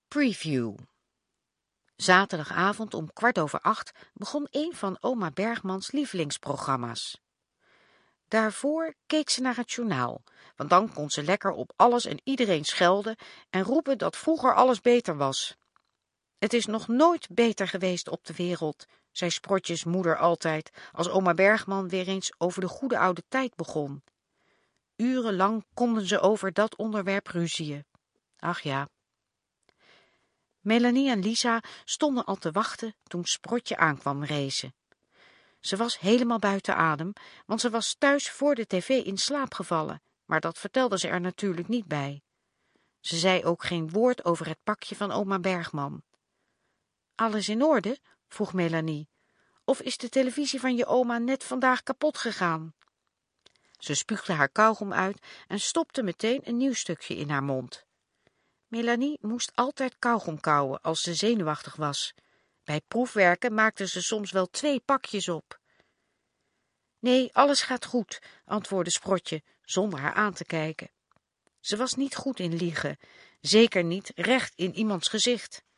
Preview. Zaterdagavond om 7:15 begon een van oma Bergmans lievelingsprogramma's. Daarvoor keek ze naar het journaal, want dan kon ze lekker op alles en iedereen schelden en roepen dat vroeger alles beter was. Het is nog nooit beter geweest op de wereld, zei Sprotjes moeder altijd, als oma Bergman weer eens over de goede oude tijd begon. Urenlang konden ze over dat onderwerp ruzieën. Ach ja. Melanie en Lisa stonden al te wachten toen Sprotje aankwam racen. Ze was helemaal buiten adem, want ze was thuis voor de tv in slaap gevallen, maar dat vertelde ze er natuurlijk niet bij. Ze zei ook geen woord over het pakje van oma Bergman. Alles in orde? Vroeg Melanie. Of is de televisie van je oma net vandaag kapot gegaan? Ze spuugde haar kauwgom uit en stopte meteen een nieuw stukje in haar mond. Melanie moest altijd kauwgom kauwen als ze zenuwachtig was. Bij proefwerken maakte ze soms wel 2 pakjes op. Nee, alles gaat goed, antwoordde Sprotje, zonder haar aan te kijken. Ze was niet goed in liegen, zeker niet recht in iemands gezicht.